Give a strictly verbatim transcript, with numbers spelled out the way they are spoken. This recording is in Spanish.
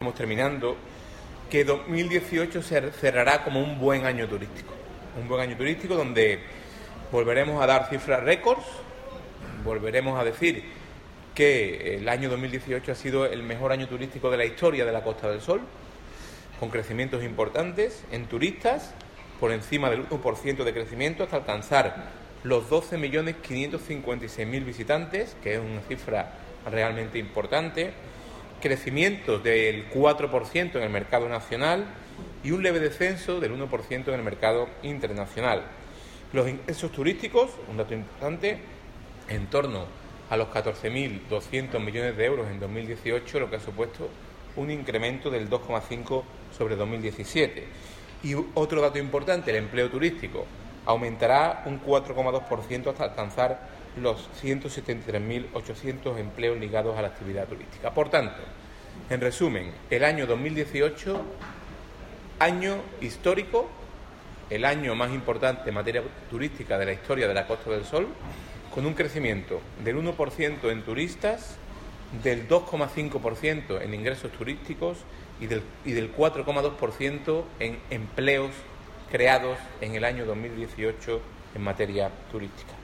estamos terminando, que dos mil dieciocho se cerrará como un buen año turístico. Un buen año turístico donde volveremos a dar cifras récords, volveremos a decir que el año dos mil dieciocho ha sido el mejor año turístico de la historia de la Costa del Sol, con crecimientos importantes en turistas, por encima del uno por ciento de crecimiento, hasta alcanzar los doce millones quinientos cincuenta y seis mil visitantes, que es una cifra realmente importante, crecimientos del cuatro por ciento en el mercado nacional y un leve descenso del uno por ciento en el mercado internacional. Los ingresos turísticos, un dato importante, en torno a los catorce mil doscientos millones de euros en dos mil dieciocho, lo que ha supuesto un incremento del dos coma cinco sobre dos mil diecisiete. Y otro dato importante, el empleo turístico, aumentará un cuatro coma dos por ciento hasta alcanzar los ciento setenta y tres mil ochocientos empleos ligados a la actividad turística. Por tanto, en resumen, el año dos mil dieciocho, año histórico, el año más importante en materia turística de la historia de la Costa del Sol, con un crecimiento del uno por ciento en turistas, del dos coma cinco por ciento en ingresos turísticos y del, y del cuatro coma dos por ciento en empleos creados en el año dos mil dieciocho en materia turística.